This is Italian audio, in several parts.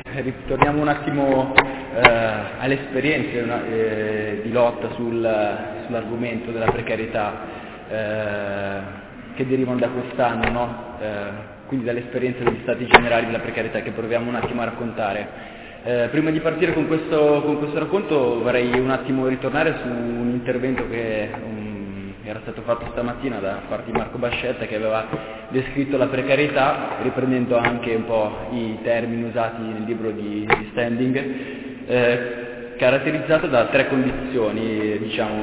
Ritorniamo un attimo alle esperienze di lotta sull'argomento della precarietà che derivano da quest'anno, no? Quindi dalle esperienze degli stati generali della precarietà che proviamo un attimo a raccontare. Prima di partire con questo racconto vorrei un attimo ritornare su un intervento che era stato fatto stamattina da parte di Marco Bascetta, che aveva descritto la precarietà, riprendendo anche un po' i termini usati nel libro di Standing, caratterizzata da tre condizioni. Diciamo,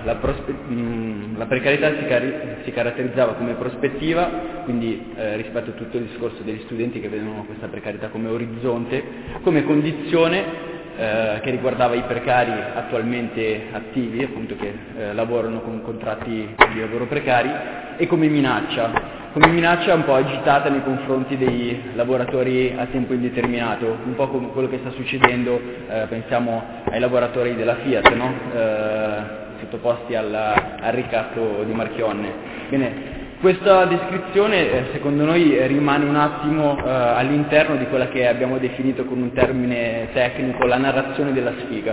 la precarietà si caratterizzava come prospettiva, quindi rispetto a tutto il discorso degli studenti che vedono questa precarietà come orizzonte, come condizione che riguardava i precari attualmente attivi, appunto che lavorano con contratti di lavoro precari, e come minaccia un po' agitata nei confronti dei lavoratori a tempo indeterminato, un po' come quello che sta succedendo, pensiamo ai lavoratori della Fiat, no? Sottoposti al ricatto di Marchionne. Bene, questa descrizione secondo noi rimane un attimo all'interno di quella che abbiamo definito con un termine tecnico la narrazione della sfiga,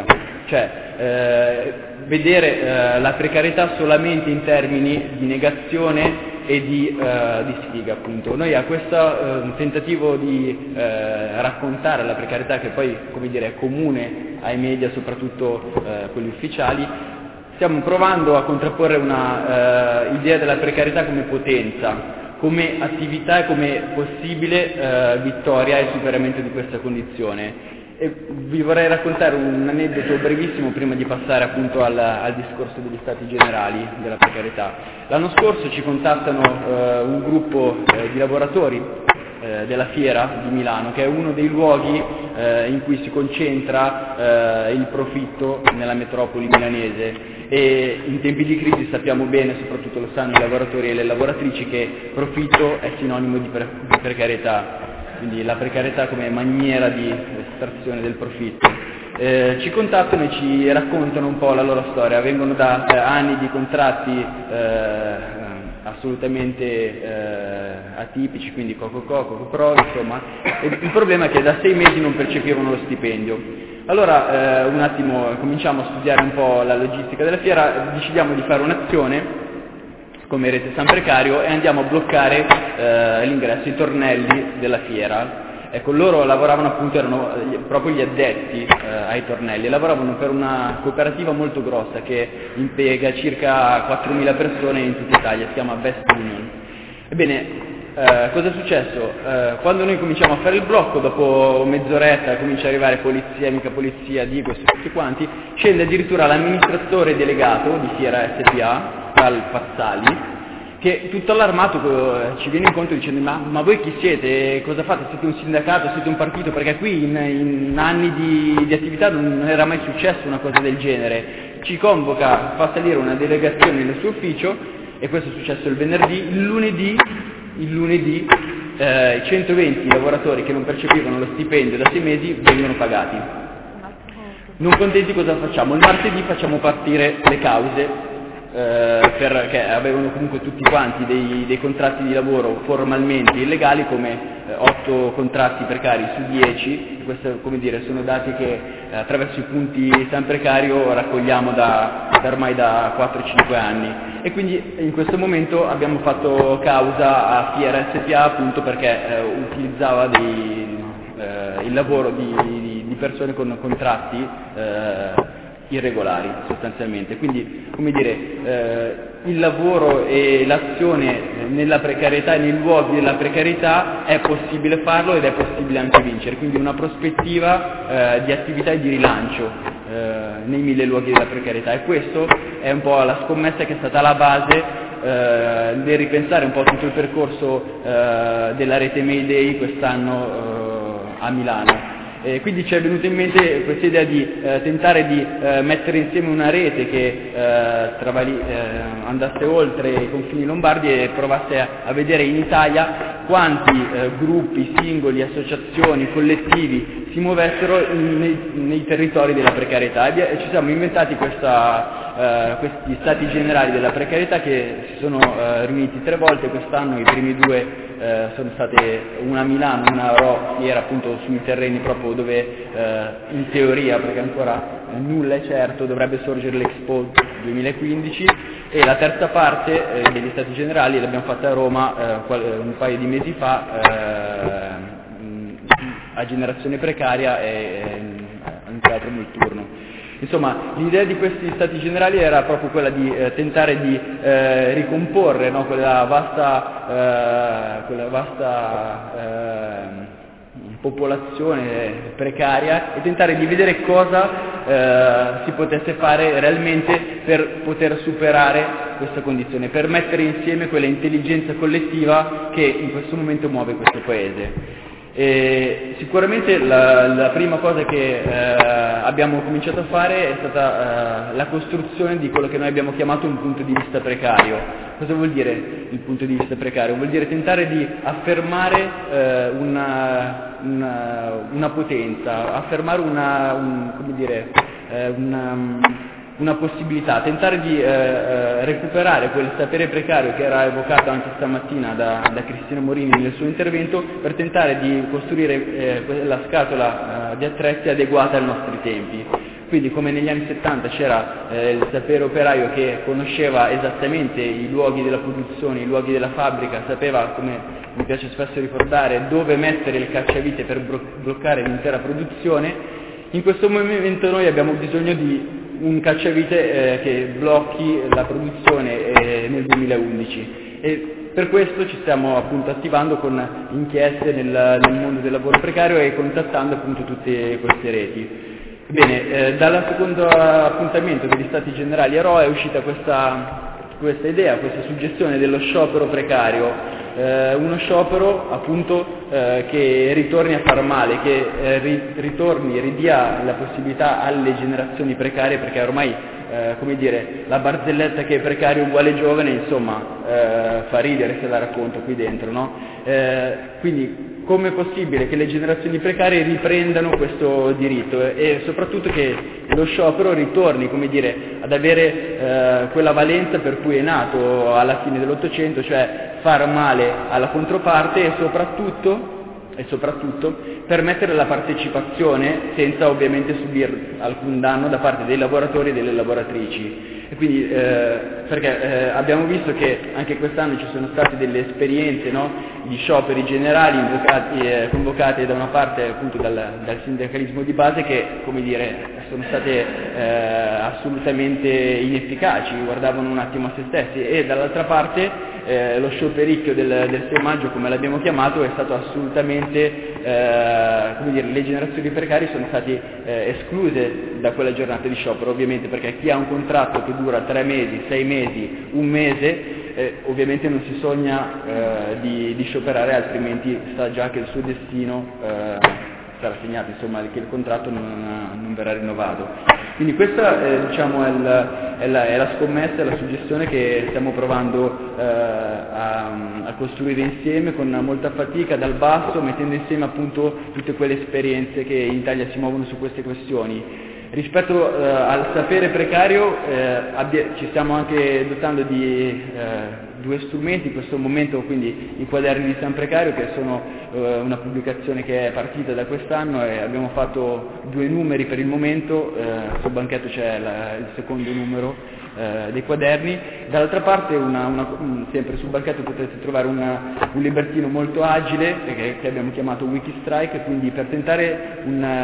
cioè vedere la precarietà solamente in termini di negazione e di sfiga, appunto. Noi a questo tentativo di raccontare la precarietà, che poi, come dire, è comune ai media, soprattutto quelli ufficiali, stiamo provando a contrapporre una idea della precarietà come potenza, come attività e come possibile vittoria e superamento di questa condizione. E vi vorrei raccontare un aneddoto brevissimo prima di passare appunto al discorso degli stati generali della precarietà. L'anno scorso ci contattano un gruppo di lavoratori della Fiera di Milano, che è uno dei luoghi in cui si concentra il profitto nella metropoli milanese, e in tempi di crisi sappiamo bene, soprattutto lo sanno i lavoratori e le lavoratrici, che profitto è sinonimo di precarietà, quindi la precarietà come maniera di estrazione del profitto. Ci contattano e ci raccontano un po' la loro storia, vengono da anni di contratti assolutamente atipici, quindi Coco-Pro, insomma, e il problema è che da 6 mesi non percepivano lo stipendio. Allora un attimo cominciamo a studiare un po' la logistica della fiera, decidiamo di fare un'azione come Rete San Precario e andiamo a bloccare l'ingresso, i tornelli della fiera. Ecco, loro lavoravano appunto, erano proprio gli addetti ai tornelli, lavoravano per una cooperativa molto grossa che impiega circa 4.000 persone in tutta Italia, si chiama Best Union. Ebbene, cosa è successo? Quando noi cominciamo a fare il blocco, dopo mezz'oretta comincia ad arrivare polizia, amica polizia, di questo e tutti quanti, scende addirittura l'amministratore delegato di Fiera SPA, Tal Pazzali, che tutto allarmato ci viene incontro dicendo ma voi chi siete? Cosa fate? Siete un sindacato? Siete un partito? Perché qui in anni di attività non era mai successo una cosa del genere. Ci convoca, fa salire una delegazione nel suo ufficio, e questo è successo il venerdì. Il lunedì 120 lavoratori che non percepivano lo stipendio da 6 mesi vengono pagati. Non contenti, cosa facciamo? Il martedì facciamo partire le cause, perché avevano comunque tutti quanti dei contratti di lavoro formalmente illegali, come 8 contratti precari su 10, questo, come dire, sono dati che attraverso i punti San Precario raccogliamo ormai da 4-5 anni, e quindi in questo momento abbiamo fatto causa a Fiera SPA appunto perché utilizzava il lavoro di persone con contratti irregolari sostanzialmente. Quindi, come dire, il lavoro e l'azione nella precarietà e nei luoghi della precarietà è possibile farlo ed è possibile anche vincere, quindi una prospettiva di attività e di rilancio nei 1000 luoghi della precarietà, e questo è un po' la scommessa che è stata la base del ripensare un po' tutto il percorso della rete Mayday quest'anno a Milano. Quindi ci è venuta in mente questa idea di tentare di mettere insieme una rete che andasse oltre i confini lombardi e provasse a vedere in Italia quanti gruppi, singoli, associazioni, collettivi si muovessero nei territori della precarietà, e ci siamo inventati questi stati generali della precarietà che si sono riuniti 3 volte quest'anno. I primi 2 sono state una a Milano, una a Rho, che era appunto sui terreni proprio dove in teoria, perché ancora nulla è certo, dovrebbe sorgere l'Expo 2015, e la terza parte degli stati generali l'abbiamo fatta a Roma un paio di mesi fa, a Generazione Precaria e in Teatro Molturno. Insomma, l'idea di questi stati generali era proprio quella di tentare di ricomporre, no, quella vasta popolazione precaria, e tentare di vedere cosa si potesse fare realmente per poter superare questa condizione, per mettere insieme quella intelligenza collettiva che in questo momento muove questo Paese. E sicuramente la prima cosa che abbiamo cominciato a fare è stata la costruzione di quello che noi abbiamo chiamato un punto di vista precario. Cosa vuol dire il punto di vista precario? Vuol dire tentare di affermare una potenza, affermare una possibilità, tentare di recuperare quel sapere precario che era evocato anche stamattina da Cristina Morini nel suo intervento, per tentare di costruire quella scatola di attrezzi adeguata ai nostri tempi. Quindi, come negli anni 70 c'era il sapere operaio che conosceva esattamente i luoghi della produzione, i luoghi della fabbrica, sapeva, come mi piace spesso ricordare, dove mettere il cacciavite per bloccare l'intera produzione, in questo momento noi abbiamo bisogno di un cacciavite che blocchi la produzione nel 2011, e per questo ci stiamo appunto attivando con inchieste nel mondo del lavoro precario e contattando appunto tutte queste reti. Bene, dal secondo appuntamento degli Stati Generali a Rho è uscita questa idea, questa suggestione dello sciopero precario, uno sciopero appunto che ritorni a far male, che ridia la possibilità alle generazioni precarie, perché ormai come dire, la barzelletta che è precario uguale giovane, insomma, fa ridere se la racconto qui dentro, no? Quindi come è possibile che le generazioni precarie riprendano questo diritto, e soprattutto che lo sciopero ritorni, come dire, ad avere quella valenza per cui è nato alla fine dell'Ottocento, cioè far male alla controparte, e soprattutto permettere la partecipazione senza ovviamente subire alcun danno da parte dei lavoratori e delle lavoratrici. E quindi perché abbiamo visto che anche quest'anno ci sono state delle esperienze, no, di scioperi generali convocati da una parte appunto dal sindacalismo di base, che, come dire, sono state assolutamente inefficaci, guardavano un attimo a se stessi, e dall'altra parte lo sciopericchio del 6 maggio, come l'abbiamo chiamato, è stato assolutamente, come dire, le generazioni precarie sono state escluse da quella giornata di sciopero, ovviamente, perché chi ha un contratto che dura 3 mesi, 6 mesi, un mese, ovviamente non si sogna di scioperare, altrimenti sa già che il suo destino sarà segnato, insomma, che il contratto non verrà rinnovato. Quindi questa diciamo è la scommessa, è la suggestione che stiamo provando a costruire insieme con molta fatica dal basso, mettendo insieme appunto tutte quelle esperienze che in Italia si muovono su queste questioni. Rispetto al sapere precario ci stiamo anche dotando di 2 strumenti in questo momento, quindi i quaderni di San Precario, che sono una pubblicazione che è partita da quest'anno, e abbiamo fatto 2 numeri per il momento. Sul banchetto c'è il secondo numero dei quaderni. Dall'altra parte sempre sul banchetto potrete trovare un libertino molto agile che abbiamo chiamato Wikistrike, quindi per tentare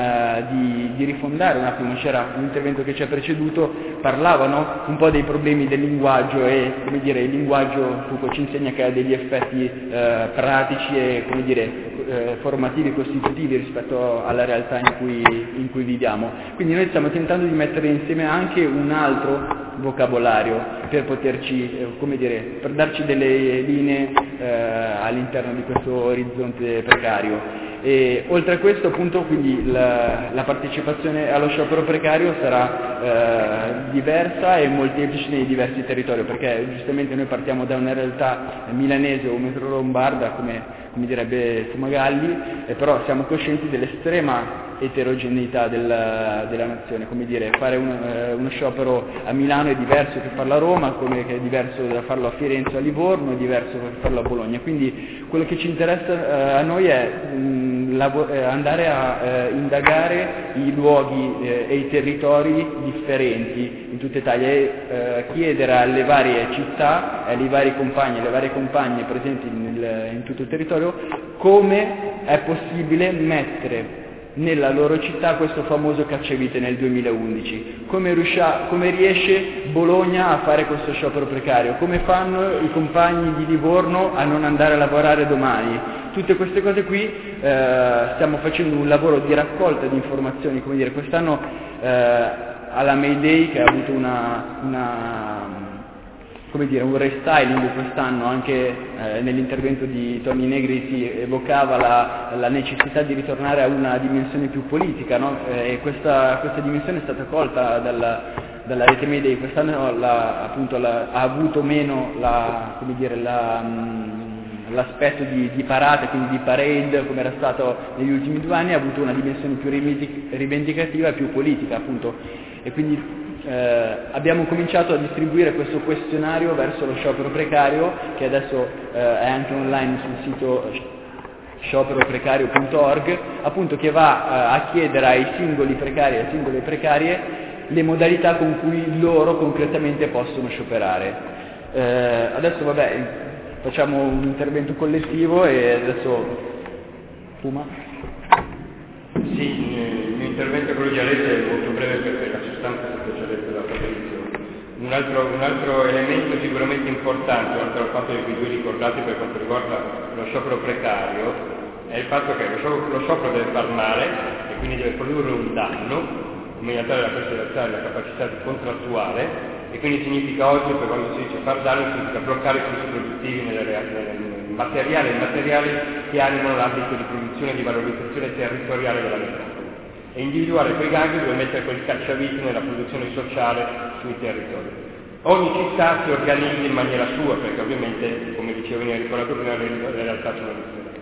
di rifondare un attimo. C'era un intervento che ci ha preceduto, parlavano un po' dei problemi del linguaggio, e come dire, il linguaggio Foucault ci insegna che ha degli effetti pratici e, come dire, formativi e costitutivi rispetto alla realtà in cui viviamo. Quindi noi stiamo tentando di mettere insieme anche un altro vocabolario per poterci, come dire, per darci delle linee all'interno di questo orizzonte precario. E oltre a questo, appunto, quindi la partecipazione allo sciopero precario sarà diversa e molteplice nei diversi territori, perché giustamente noi partiamo da una realtà milanese o metro lombarda, come come direbbe Fumagalli, però siamo coscienti dell'estrema eterogeneità della nazione, come dire, fare uno sciopero a Milano è diverso che farlo a Roma, come che è diverso da farlo a Firenze o a Livorno, è diverso che farlo a Bologna, quindi quello che ci interessa a noi è andare a indagare i luoghi e i territori differenti in tutta Italia e chiedere alle varie città, ai vari compagni, alle varie compagne presenti in tutto il territorio come è possibile mettere nella loro città questo famoso cacciavite nel 2011, come riesce Bologna a fare questo sciopero precario, come fanno i compagni di Livorno a non andare a lavorare domani. Tutte queste cose qui stiamo facendo un lavoro di raccolta di informazioni, come dire, quest'anno alla May Day, che ha avuto un restyling quest'anno, anche nell'intervento di Tony Negri si evocava la necessità di ritornare a una dimensione più politica, no? E questa dimensione è stata colta dalla rete May Day. Quest'anno ha avuto meno l'aspetto di parata, quindi di parade come era stato negli ultimi 2 anni, ha avuto una dimensione più rivendicativa e più politica, appunto, e quindi abbiamo cominciato a distribuire questo questionario verso lo sciopero precario, che adesso è anche online sul sito scioperoprecario.org, appunto, che va a chiedere ai singoli precari e alle singole precarie le modalità con cui loro concretamente possono scioperare. Adesso facciamo un intervento collettivo e adesso Puma. Sì, il mio intervento, quello già detto, è molto breve perché la sostanza è stata già detta da Fabrizio. Un altro elemento sicuramente importante, oltre al fatto che voi ricordate per quanto riguarda lo sciopero precario, è il fatto che lo sciopero deve far male e quindi deve produrre un danno, in maniera tale da preservare la capacità contrattuale, e quindi significa oggi, per quando si dice far danno, significa bloccare i flussi produttivi materiali e immateriali che animano l'ambito di produzione e di valorizzazione territoriale della metropoli, e individuare quei gangli dove mettere quel cacciavite nella produzione sociale sui territori. Ogni città si organizza in maniera sua, perché ovviamente, come dicevo, viene ricordato prima, le realtà sono differenti.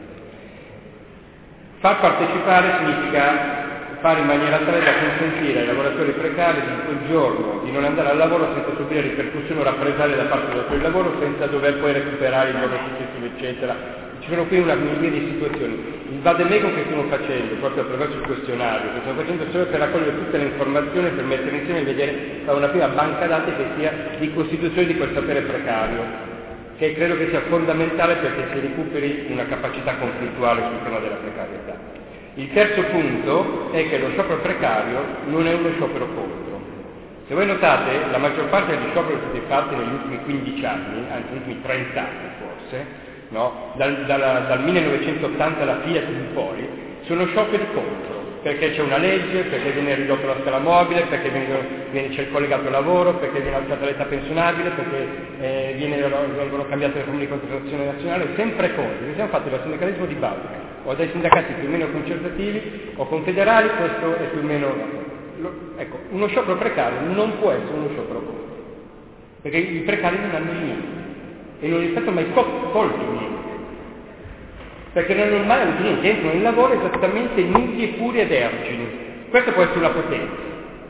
Far partecipare significa fare in maniera tale da consentire ai lavoratori precari di quel giorno di non andare al lavoro senza subire ripercussioni o rappresaglie da parte del datore di lavoro, senza dover poi recuperare il loro successivo, eccetera. Ci sono qui una migliaia di situazioni. Il vademecum che stiamo facendo, proprio attraverso il questionario, che stiamo facendo solo per raccogliere tutte le informazioni, per mettere insieme e vedere, fare una prima banca dati che sia di costituzione di quel sapere precario, che credo che sia fondamentale perché si recuperi una capacità conflittuale sul tema della precarietà. Il terzo punto è che lo sciopero precario non è uno sciopero contro. Se voi notate, la maggior parte degli scioperi che sono stati fatti negli ultimi 15 anni, anzi negli ultimi 30 anni forse, no? dal 1980 alla Fiat in poi, sono scioperi contro, perché c'è una legge, perché viene ridotta la scala mobile, perché c'è il collegato lavoro, perché viene alzata l'età pensionabile, perché vengono cambiate le forme di contrattazione nazionale, sempre contro. Ci siamo fatti dal sindacalismo di base, o dai sindacati più o meno concertativi o confederali, questo è più o meno. Ecco, uno sciopero precario non può essere uno sciopero contro, perché i precari non hanno niente e non gli è stato mai colto niente, perché non hanno mai avuto niente, entrano in lavoro esattamente nudi e puri ed ergini. Questa può essere una potenza.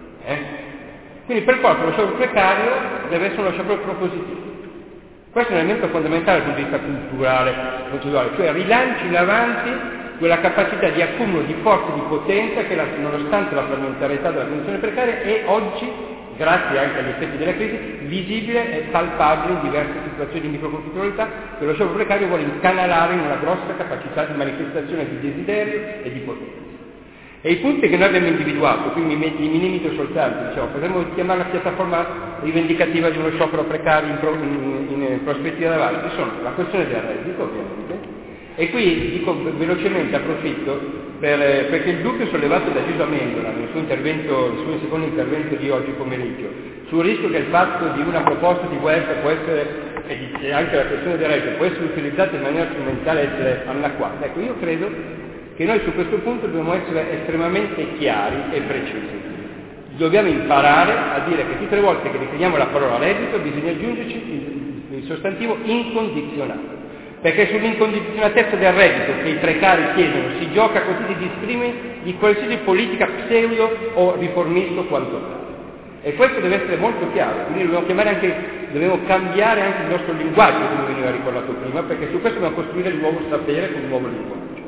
Quindi per forza lo sciopero precario deve essere uno sciopero propositivo. Questo è un elemento fondamentale dal punto di vista culturale, cioè rilanci in avanti quella capacità di accumulo di forze di potenza che, nonostante la frammentarietà della condizione precaria, è oggi, grazie anche agli effetti della crisi, visibile e palpabile in diverse situazioni di microconflittualità, che lo sciopero precario vuole incanalare in una grossa capacità di manifestazione di desiderio e di potenza. E i punti che noi abbiamo individuato, quindi mi limito soltanto, potremmo chiamare la piattaforma rivendicativa di uno sciopero precario in prospettiva davanti, sono la questione del reddito, ovviamente, e qui dico velocemente, approfitto, perché il dubbio sollevato da Gisa Amendola nel suo secondo intervento di oggi pomeriggio, sul rischio che il fatto di una proposta di welfare può essere, e anche la questione del reddito, può essere utilizzata in maniera strumentale, essere anacquata. Ecco, io credo che noi su questo punto dobbiamo essere estremamente chiari e precisi. Dobbiamo imparare a dire che tutte le volte che definiamo la parola reddito bisogna aggiungerci il sostantivo incondizionato. perché sull'incondizionatezza del reddito che i precari chiedono si gioca così si disprime di qualsiasi politica pseudo o riformista quanto tale. E questo deve essere molto chiaro, quindi dobbiamo cambiare anche il nostro linguaggio, come veniva ricordato prima, perché su questo dobbiamo costruire il nuovo sapere con un nuovo linguaggio.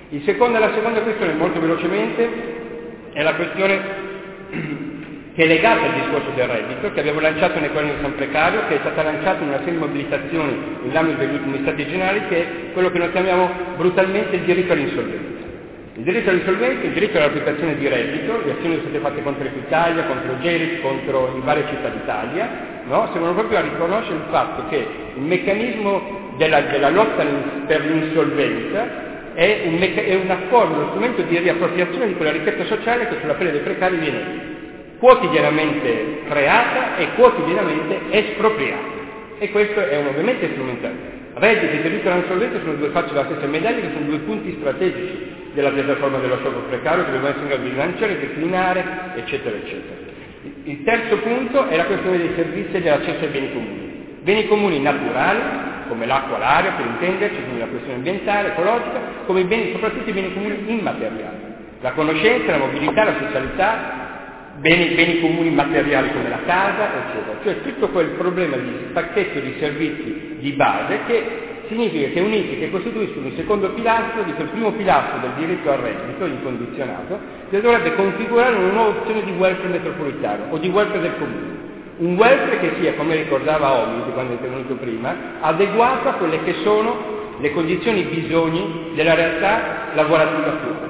La seconda questione, molto velocemente, è la questione che è legata al discorso del reddito, che abbiamo lanciato nel quadro di San Precario, che è stata lanciata in una serie di mobilitazioni nell'ambito degli ultimi stati generali, che è quello che noi chiamiamo brutalmente il diritto all'insolvenza. Il diritto all'insolvenza, il diritto all'applicazione di reddito, le azioni sono state fatte contro Equitalia, contro Gerit, contro in varie città d'Italia, no? Servono proprio a riconoscere il fatto che il meccanismo della lotta per l'insolvenza è una forma, uno strumento di riappropriazione di quella ricchezza sociale che sulla pelle dei precari viene quotidianamente creata e quotidianamente espropriata. E questo è ovviamente strumentale. Reddito e diritto all'insolvenza sono due facce della stessa medaglia, che sono due punti strategici della piattaforma dello sciopero precario che dobbiamo essere in grado di lanciare, declinare, eccetera, eccetera. Il terzo punto è la questione dei servizi e dell'accesso ai beni comuni. Beni comuni naturali, come l'acqua, l'aria, per intenderci, quindi la questione ambientale, ecologica, come soprattutto i beni comuni immateriali. La conoscenza, la mobilità, la socialità, beni comuni materiali come la casa, eccetera. Cioè tutto quel problema di pacchetto di servizi di base che significa che unifica e costituiscono il secondo pilastro di quel primo pilastro del diritto al reddito incondizionato, che dovrebbe configurare una nuova opzione di welfare metropolitano o di welfare del comune. Un welfare che sia, come ricordava Omid quando è intervenuto prima, adeguato a quelle che sono le condizioni bisogni della realtà lavorativa attuale.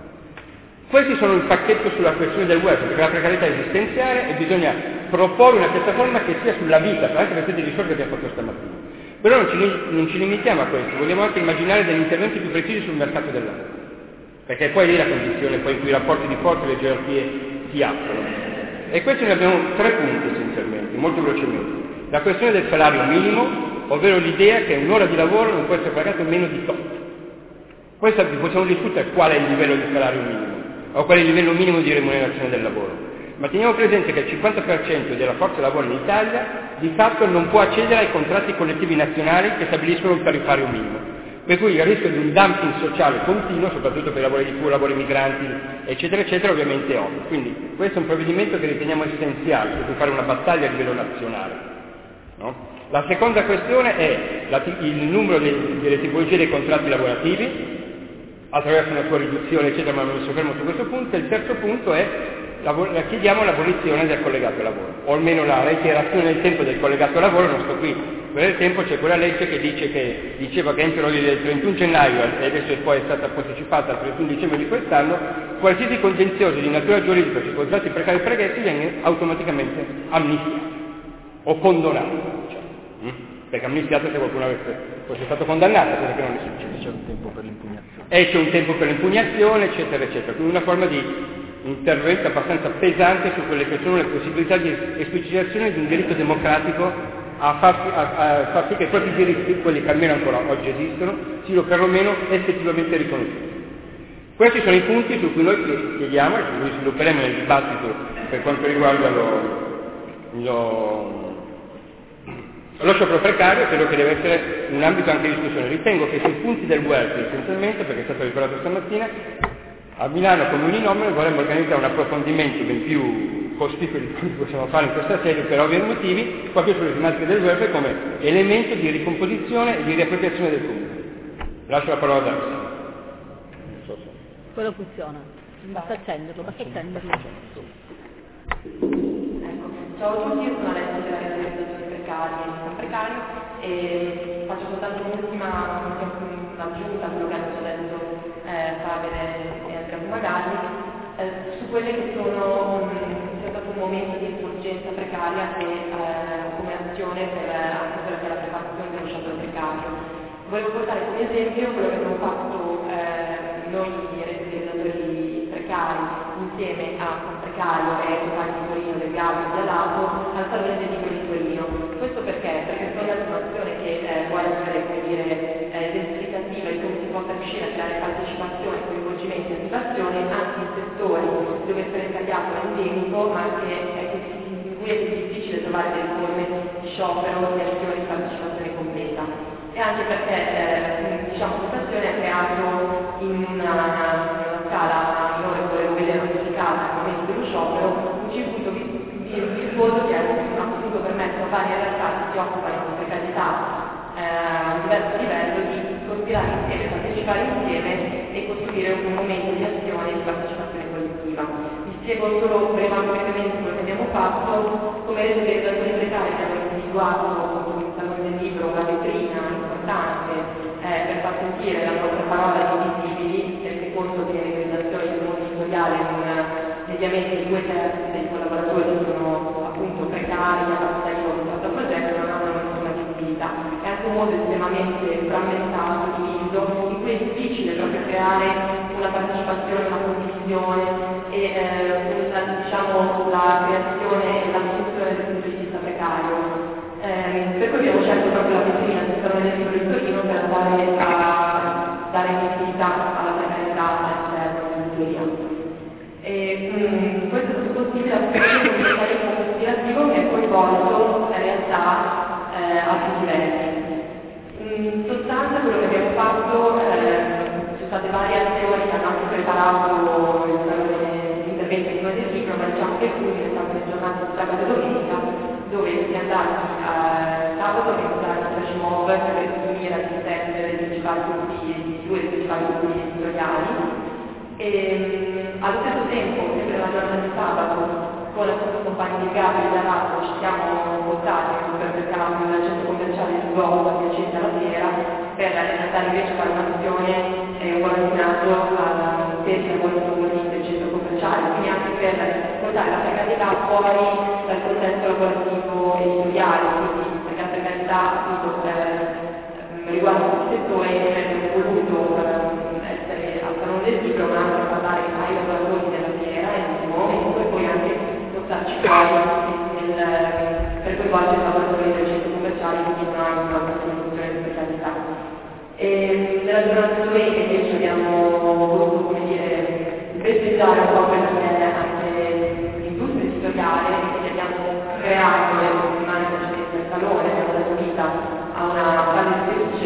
Questi sono il pacchetto sulla questione del welfare, perché la precarietà è esistenziale e bisogna proporre una piattaforma che sia sulla vita, anche per tutti i discorsi che abbiamo fatto stamattina. Però non ci limitiamo a questo, vogliamo anche immaginare degli interventi più precisi sul mercato del lavoro, perché poi è lì la condizione poi in cui i rapporti di forza e le gerarchie si attuano. E questi ne abbiamo tre punti essenzialmente, molto velocemente. La questione del salario minimo, ovvero l'idea che un'ora di lavoro non può essere pagata meno di tot. Poi possiamo discutere qual è il livello di salario minimo, o qual è il livello minimo di remunerazione del lavoro. Ma teniamo presente che il 50% della forza lavoro in Italia di fatto non può accedere ai contratti collettivi nazionali che stabiliscono il tariffario minimo, per cui il rischio di un dumping sociale continuo, soprattutto per i lavori di cura, lavori migranti, eccetera, eccetera, ovviamente è ovvio. Quindi questo è un provvedimento che riteniamo essenziale, per cui fare una battaglia a livello nazionale. No? La seconda questione è il numero delle tipologie dei contratti lavorativi, attraverso una sua riduzione, eccetera, ma non mi soffermo su questo punto. E il terzo punto è chiediamo l'abolizione del collegato al lavoro, o almeno la reiterazione nel tempo del collegato al lavoro. Non sto qui per il tempo, c'è quella legge che diceva che entro il 31 gennaio, e adesso poi è stata posticipata al 31 dicembre di quest'anno, qualsiasi contenzioso di natura giuridica sui contratti precari pregressi viene automaticamente amnistiato o condonato, diciamo. Perché amnistiato se qualcuno fosse stato condannato, cosa che non è successo. C'è un tempo per l'impugnazione. E c'è un tempo per l'impugnazione, eccetera, eccetera. Quindi una forma di intervento abbastanza pesante su quelle che sono le possibilità di esplicitazione di un diritto democratico a far sì che i propri diritti, quelli che almeno ancora oggi esistono, siano perlomeno effettivamente riconosciuti. Questi sono i punti su cui noi chiediamo, e su cui svilupperemo nel dibattito per quanto riguarda lo sciopero precario. Credo che deve essere un ambito anche di discussione. Ritengo che sui punti del welfare, essenzialmente, perché è stato ricordato stamattina, a Milano come un'Inomene vorremmo organizzare un approfondimento ben più cospicuo di quello che possiamo fare in questa sede per ovvi motivi, proprio sulle tematiche del welfare come elemento di ricomposizione e di riappropriazione del comune. Lascio la parola a Darsi. Quello funziona, basta accenderlo. Ecco, ciao a tutti, io sono Alessia della realizzazione precari e San Precario e faccio soltanto un'ultima aggiunta a quello che hanno detto Fabio e Andrea Fumagalli su quelle che sono sia stato un momento di insorgenza precaria e come azione per quella che è la preparazione dello sciopero precario. Volevo portare come esempio quello che abbiamo fatto noi realizzatori precari insieme a San Precario e ai compagni di Torino del Gabri e dell'Apo al Salone del Libro di Torino. Questo perché? Perché è un'azione che vuole essere, come dire, identificativa di come si possa riuscire a creare partecipazione, coinvolgimento e attivazione anche in settori dove il precariato è endemico, ma anche in cui è difficile trovare delle forme di sciopero, di azione di partecipazione completa. e anche perché diciamo, questa azione ha creato in una scala minore, volevo vedere amplificata al momento dello sciopero, un circuito virtuoso che ha appunto permesso a varie realtà che si occupano di precarietà a un diverso livello di cospirare insieme, partecipare insieme e costruire un momento di azione e di partecipazione collettiva. Vi spiego solo brevemente quello che abbiamo fatto. Come le organizzazioni precarie abbiamo individuato nel salone del libro una vetrina importante per far sentire la nostra parola di visibili, perché conto che le organizzazioni del mondo editoriale mediamente 2/3 dei collaboratori sono appunto precari, a partita sotto progetto, non hanno nessuna visibilità. È anche un mondo estremamente frammentato, diviso, in cui è difficile proprio creare una partecipazione, una condivisione e diciamo, la creazione e la discussione del punto di vista precario. Per cui abbiamo scelto proprio la vetrina del Salone del Libro di Torino per andare a dare visibilità alla precarietà all'interno dell'editoria. Questo è stato possibile attraverso un meccanismo cospirativo che è coinvolto in realtà a più livelli. In sostanza quello che abbiamo fatto, ci sono state varie azioni che hanno anche preparato gli interventi di del libro, ma diciamo che il culmine è stato le giornate di sabato e domenica, dove si è andati sabato a organizzare il flash mob per riunire a difendere i due principali gruppi editoriali. Allo stesso tempo, sempre la giornata di sabato, con la nostra compagna di Gabri da Lazio ci siamo votati al supermercato nel centro commerciale di Gotto adiacente alla fiera per andare invece a fare un'azione un volontariato per i lavoratori del centro commerciale, quindi anche per portare la precarietà fuori dal contesto lavorativo editoriale, quindi perché la precarietà appunto riguarda tutti i settori e abbiamo voluto essere al Salone del Libro, ma anche parlare ai lavoratori della fiera in questo momento e poi anche portarci fuori per coinvolgere i lavoratori del centro commerciale che vivono anche una situazione di precarietà. Nella giornata di domenica invece abbiamo voluto, come dire, festeggiare un po' quella che è anche l'industria editoriale, quindi abbiamo creato nelle settimane precedenti al Salone, abbiamo dato vita a una traduttrice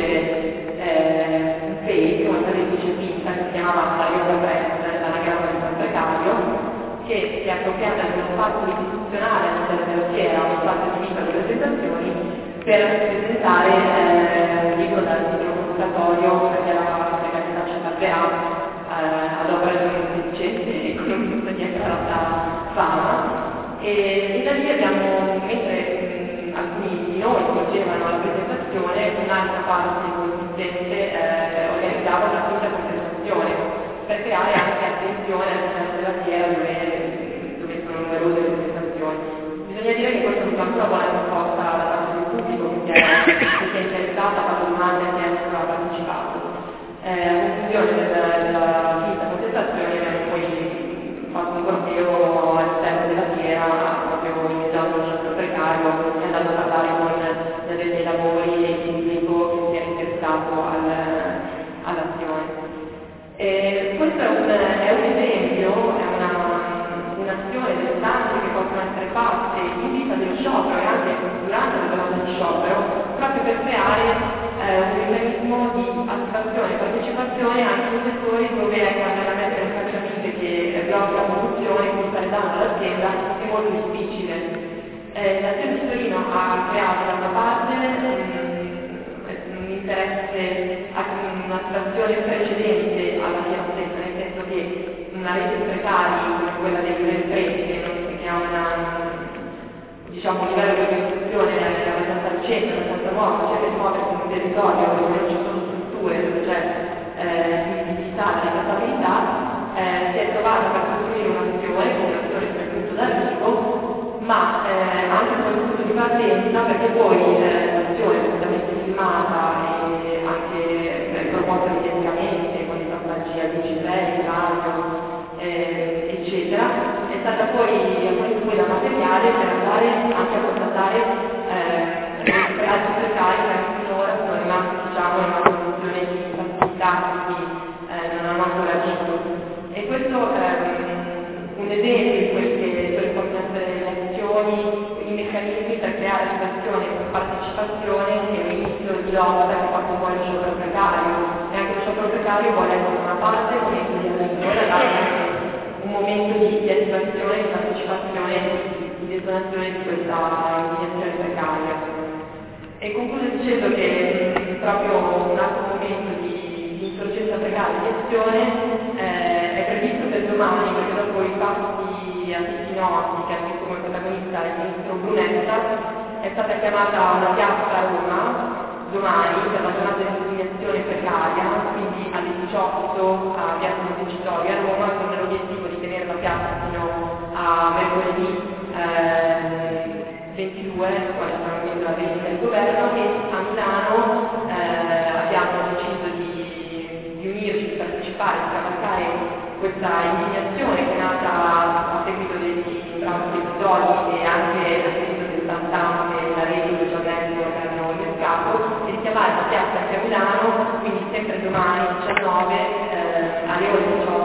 fake, una traduttrice finta che si chiamava Maria Press, l'anagramma di San Precario, che si è appropriata di uno spazio istituzionale all'interno della fiera, uno spazio di vita di presentazioni, per presentare un libro dal titolo provocatorio perché la precarietà ci salverà ad opera di un sedicente economista dietro alla fama. E da lì abbiamo, mentre alcuni di noi svolgevano la presentazione, un'altra parte consistente organizzava una quinta conversazione per creare anche attenzione all'interno della fiera dove sono numerose le presentazioni. Bisogna dire che questo ha avuto anche una buona risposta da parte del pubblico che è interessato, ha fatto domande e ha partecipato. A conclusione della quinta contestazione abbiamo poi fatto un corteo all'interno della fiera, abbiamo iniziato un centro precario e andato a parlare con gli addetti ai lavori e il pubblico che si è interessato all'azione. Questo è un esempio, è un'azione delle tante che possono essere fatte in vista dello sciopero e anche durante la giornata di sciopero, proprio per creare un meccanismo di attivazione e partecipazione anche in settori dove andare a mettere un cacciavite che blocca la produzione, quindi fare danno all'azienda, è molto difficile. L'azienda di Torino ha creato da una parte un interesse a un'attivazione precedente alla fiera stessa, nel senso che una rete di precari come quella delle imprese che ha un livello di organizzazione abbastanza recente, abbastanza nuovo, cerca di muoversi in un territorio dove non ci sono strutture, dove c'è visibilità e trattabilità, si è trovata per costruire un'azione con un attore che è appunto d'arrivo, ma anche con il punto di partenza, perché poi l'azione è completamente filmata e anche proposta mediaticamente con i passaggi a luci brevi, radio, eccetera, è stata poi da materiale per andare anche a contattare altri precari che anche finora sono rimasti in una condizione di passività, quindi non hanno ancora agito. E questo è un esempio di quelle che possono essere le azioni, i meccanismi per creare situazioni di partecipazione e un inizio di lotta che precario vuole essere una parte del momento di attenzione, anche un momento di attivazione, di partecipazione, di detonazione di questa indignazione precaria. E concludo dicendo che proprio un altro momento di insorgenza precaria di azione è previsto per domani, perché dopo i fatti a tutti noti che ha visto come protagonista il ministro Brunetta, è stata chiamata una piazza a Roma domani per la giornata di indignazione precaria, quindi alle 18 a Piazza Montecitorio a Roma, con l'obiettivo di tenere la piazza fino a mercoledì 22, poi sarà la visita del governo, e a Milano abbiamo deciso di unirci, di partecipare, di cavalcare questa indignazione che è nata a seguito degli tragici episodi e anche a seguito del tantante la rete del giornalismo che hanno innescato, e di chiamare la piazza anche a Milano, quindi sempre domani 19 alle ore 18